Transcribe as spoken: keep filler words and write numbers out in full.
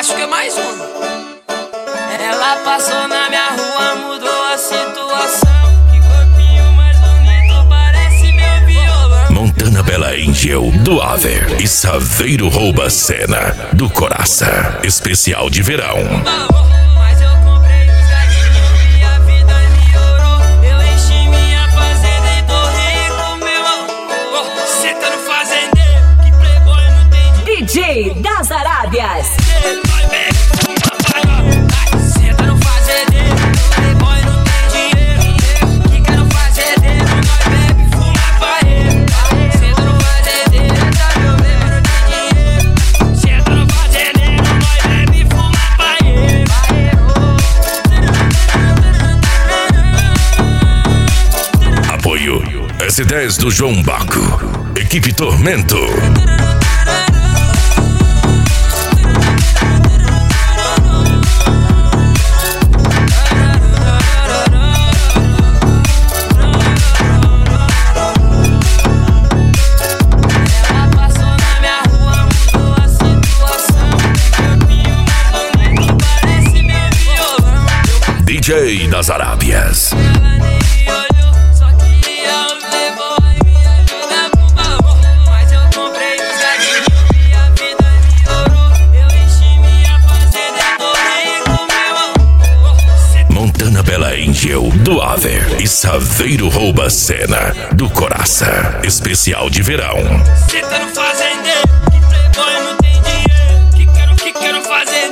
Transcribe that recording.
acho que é mais um. Ela passou na minha rua, mudou a situação. Que corpinho mais bonito, parece meu violão. Montana Bella Angel, do Aver e Saveiro Rouba Cena, do Coraça. Especial de verão. Mas eu comprei os gatinhos e a vida melhorou. Eu enchi minha fazenda e tô rico, meu amor. Cê tá no fazendeiro, que playboy não tem dinheiro. D J das Arábias. Senta no fazendeiro, playboy não tem dinheiro. Que quer no fazendeiro, nós bebe, fuma paeiro. Senta no fazendeiro, tá meu bebê não tem dinheiro. Senta no fazendeiro, nós bebe, fuma paeiro. Apoio S dez do João Baco. Equipe Tormento. D J das Arábias. Ela nem me olhou, só queria os playboy, me ajuda pro amor. Mas eu comprei os gatinhos e a vida melhorou. Eu enchi minha fazenda, tô rico, meu amor. Montana Bella Angel, do Aver e Saveiro Rouba Cena, do Coraça. Especial de verão. Cê tá no fazendeiro, que playboy não tem dinheiro. Que quero, que quero fazer